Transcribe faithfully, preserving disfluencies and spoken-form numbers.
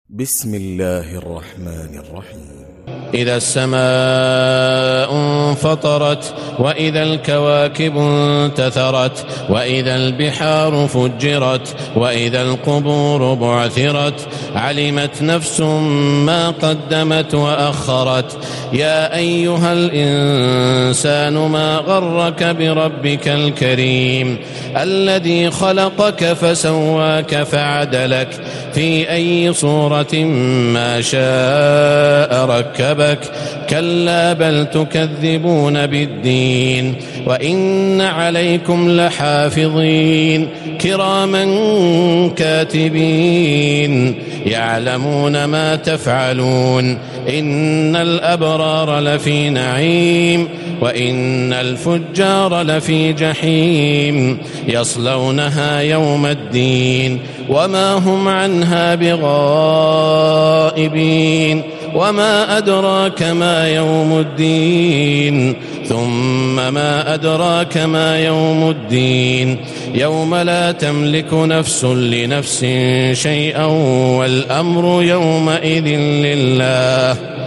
بسم الله الرحمن الرحيم. إذا السماء انفطرت وإذا الكواكب انتثرت وإذا البحار فجرت وإذا القبور بعثرت علمت نفس ما قدمت وأخرت. يا أيها الإنسان ما غرك بربك الكريم الذي خلقك فسواك فعدلك في أي صورة ما شاء ركبك. كلا بل تكذبون بالدين وإن عليكم لحافظين كراما كاتبين يعلمون ما تفعلون. إن الأبرار لفي نعيم وإن الفجار لفي جحيم يصلونها يوم الدين وما هم عنها بغائبين. وما أدراك ما يوم الدين ثم ما أدراك ما يوم الدين يوم لا تملك نفس لنفس شيئا والأمر يومئذ لله.